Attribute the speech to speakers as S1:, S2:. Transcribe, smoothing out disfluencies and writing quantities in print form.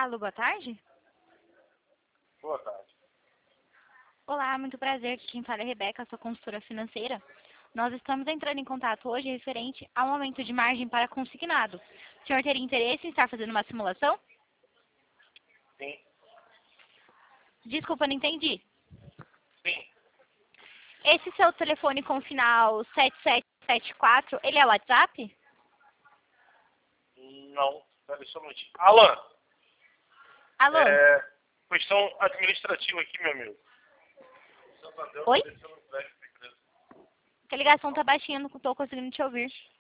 S1: Alô, boa tarde?
S2: Boa tarde.
S1: Olá, muito prazer. Quem fala é Rebeca, sou consultora financeira. Nós estamos entrando em contato hoje referente ao aumento de margem para consignado. O senhor teria interesse em estar fazendo uma simulação?
S2: Sim.
S1: Desculpa, não entendi.
S2: Sim.
S1: Esse seu telefone com final 7774, ele é o WhatsApp?
S2: Não. Pera só um minutinho. Alan,
S1: Alô?
S2: questão administrativa aqui, meu amigo.
S1: Oi? Que a ligação tá baixinha, não tô conseguindo te ouvir.